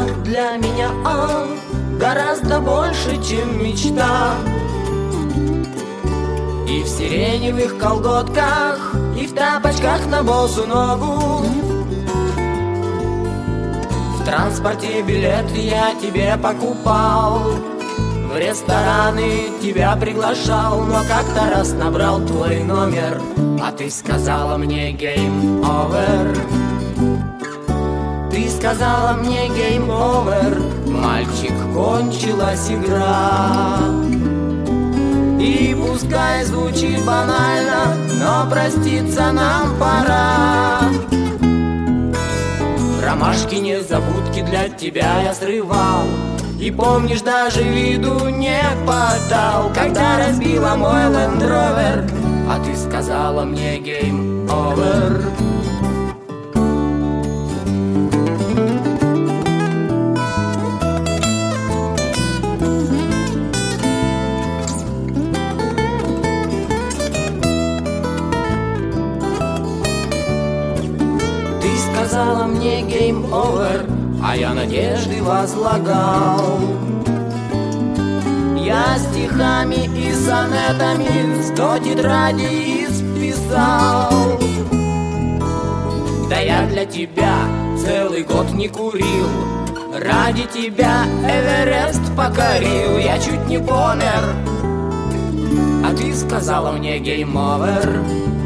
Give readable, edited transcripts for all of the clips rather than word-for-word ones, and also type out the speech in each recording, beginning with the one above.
для меня гораздо больше, чем мечта. И в сиреневых колготках, и в тапочках на босу ногу. В транспорте билет я тебе покупал, в рестораны тебя приглашал, но как-то раз набрал твой номер, а ты сказала мне game over. Ты сказала мне game over, мальчик, кончилась игра. И пускай звучит банально, но проститься нам пора. Ромашки, незабудки для тебя я срывал, и помнишь, даже виду не подал, когда разбила мой Land Rover, а ты сказала мне game over. Сказала мне game over, а я надежды возлагал. Я стихами и сонетами 100 тетрадей исписал. Да я для тебя целый год не курил, ради тебя Эверест покорил. Я чуть не помер, а ты сказала мне game over.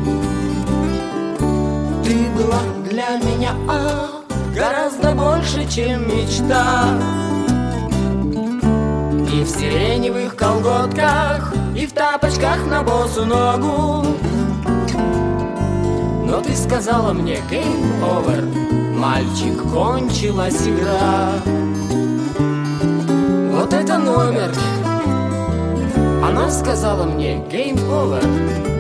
Ты была для меня гораздо больше, чем мечта. И в сиреневых колготках, и в тапочках на босу ногу. Но ты сказала мне game over, мальчик, кончилась игра. Вот это номер. Она сказала мне game over.